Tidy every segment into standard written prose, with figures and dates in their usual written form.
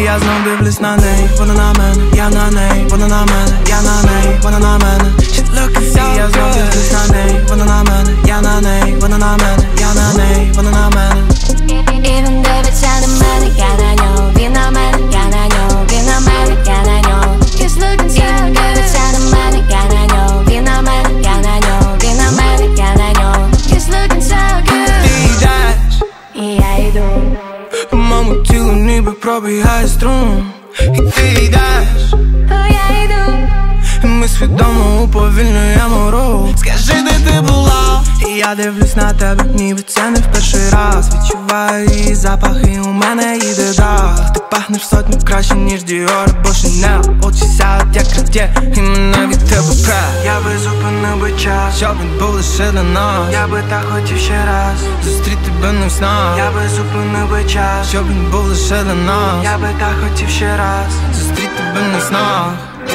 я знов дивлюсь на неї, вона на мене, я на неї, вона на мене, я на неї, вона на мене. І я знов дивлюсь на неї, вона на мене, я на неї, вона на мене, я на неї, вона на мене. І він дивиться на мене, я на нього, він на мене, я на нього, він на мене, я на нього. He's looking so good. І він дивиться на мене, я на нього, він на мене, я на нього, він на мене, я на нього. He's looking so good. Ти йдеш, І я йду, по моєму тілу ніби пробігає струм. І ти йдеш, я йду. і ми свідомо уповільнюємо рух. Скажи, де ти була? І я дивлюсь на тебе, ніби це не в перший раз. Відчуваю її запах, і у мене їде дах. Ти пахнеш сотню краще, ніж Dior або Chanel. Очі сяють, як Cartier, і мене від тебе пре. Я би зупинив би час, щоб він був лише для нас. Я би так хотів ще раз зустріти тебе не в снах. Я би зупинив би час, щоб він був лише для нас. Я би так хотів ще раз зустріти тебе не в снах.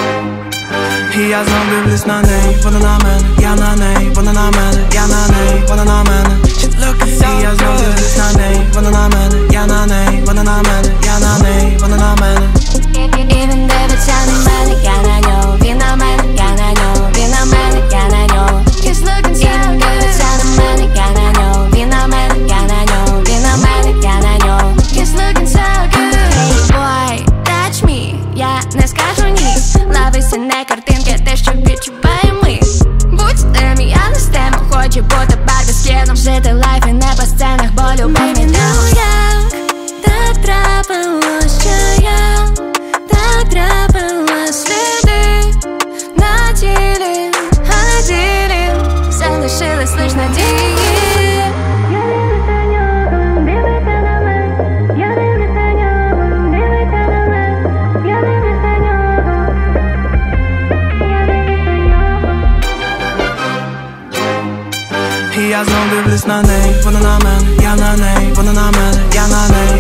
І я знов дивлюсь на неї, вона на мене, я на неї, вона на мене, я на неї, вона на мене. І я знов дивлюсь на неї, вона на мене, я на неї, вона на мене, я на неї, вона на мене. І він дивиться на мене, я на нього, він на мене, я на нього, він на мене, я на нього. He's looking so good. І він дивиться на мене, я на нього, він на мене, я на нього, він на мене, я на нього. He's looking so good. Hey boy, touch me, я не скажу ні. Ловися не картинки, те, що відчуваємо ми. Будь з тим, я не з тим, хочу бути Барбі з Кеном. Жити лайф і не по сценах, бо любив мене. Як так трапилось, що я так трапилось, сліди на тілі, а на ділі залишились лиш надії. І я знов дивлюсь на неї, вона на мене, я на неї, вона на мене, я на неї.